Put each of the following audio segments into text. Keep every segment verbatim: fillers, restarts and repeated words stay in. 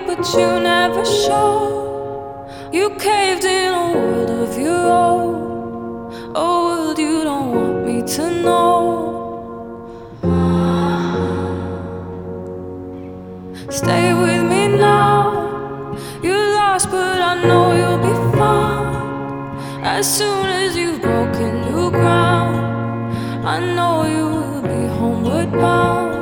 but you never show. You caved in a world of your own, a world you don't want me to know. Stay with me now. You're lost, but I know you'll be found. As soon as you've broken new ground, I know you will be homeward bound.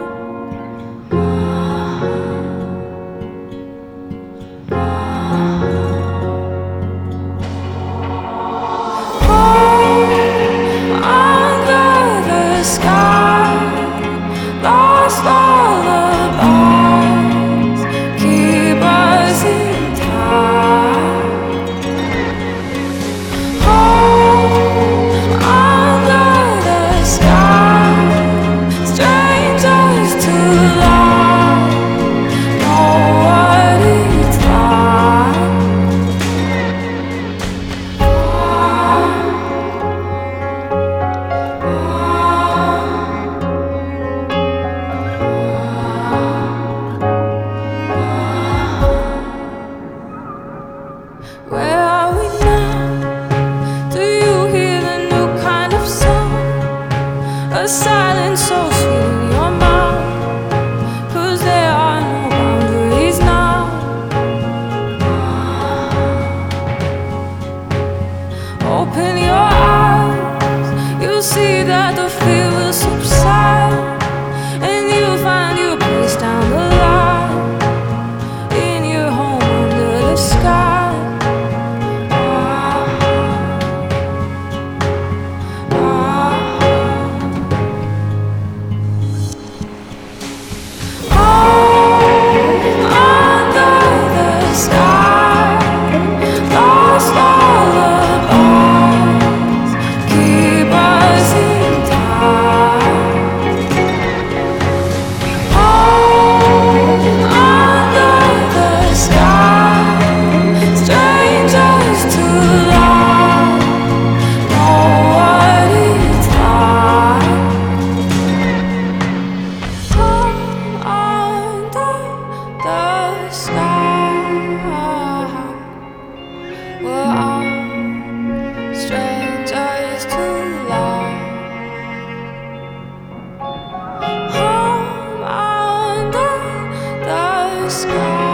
Lost lullabies keep us in time. Home under the sky, strangers to love, know what it's like. Where are we now? Do you hear the new kind of song? A silence so sweet in your mouth, 'cause there are no boundaries now. Open your eyes, you'll see that the fear will subside, and you'll find your place down the line, in your home under the sky. Strangers to love, home under the sky.